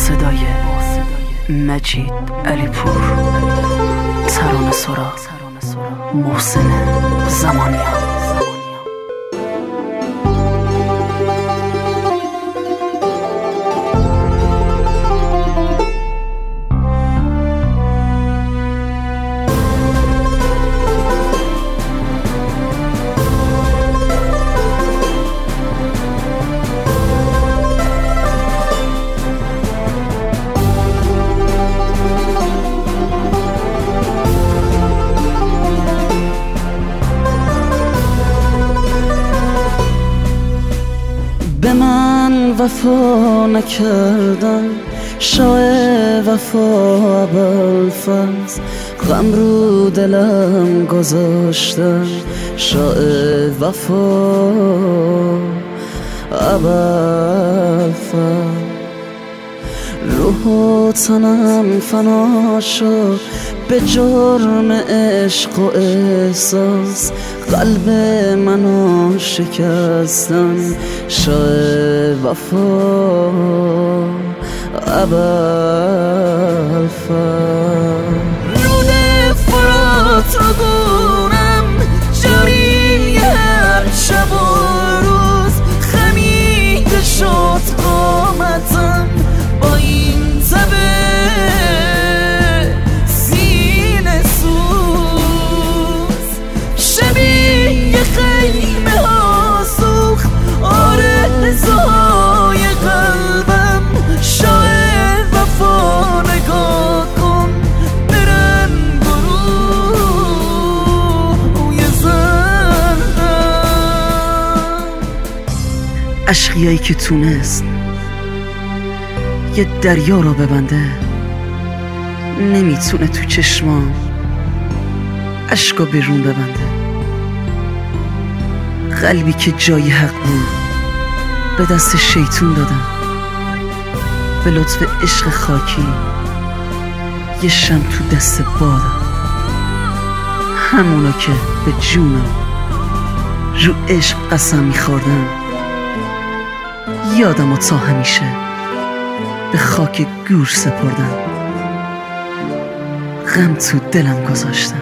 صدای مجید علیپور، ترانه سرا محسن زمانیان. به من وفا نکردن، شاه وفا ابوالفضل، غم رو دلم گذاشتن، شاه وفا ابوالفضل. روح و تنم فنا شد به جرم عشق و احساس، قلب منو شکستن، شاه وفا ابوالفضل. رود فرات رو گونم جاری هر شب و روز، خمیده شد قامتم با این تبه سینه سوز. شبیه خیمه ها سوخت آرزوهای قلبم، شاه وفا نگاه کن برن گروه زنم. عشقیایی که تونست یه دریا رو ببنده، نمیتونه تو چشمام عشقا بیرون ببنده. قلبی که جای حق بود به دست شیطون دادم، به لطف عشق خاکی یه شم تو دست بادم. همونا که به جونم رو عشق قسم میخوردن، یادم تا همیشه به خاک گور سپردم. غم تو دلم گذاشتم،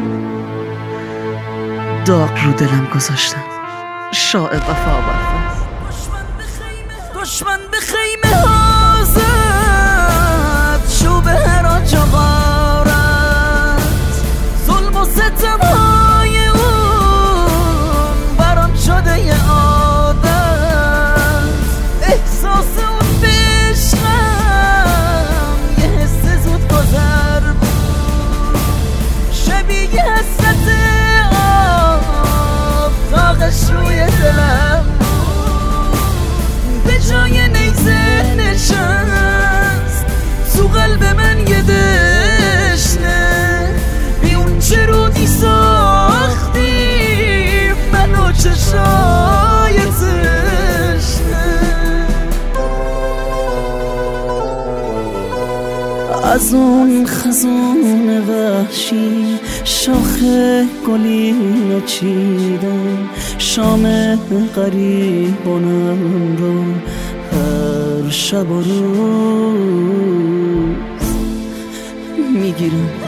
داغ رو دلم گذاشتم، شاه وفا ابوالفضل. دشمن به خیمه ها زد، شو به هراج و غارت، ظلم و ستم های اون برام شده یه عادت. احساس اون به عشقم یه حس زود گذر بود، شبیه حسرت آب داغش روی دلم به جای نیزه نشست تو قلب من یه دشنه. بی اون چه رودی ساختی منو چشای تشنه. از اون خزون وحشی شاخه گلی نچیدم، شام غریبانم رو هر شب و روز میگیرم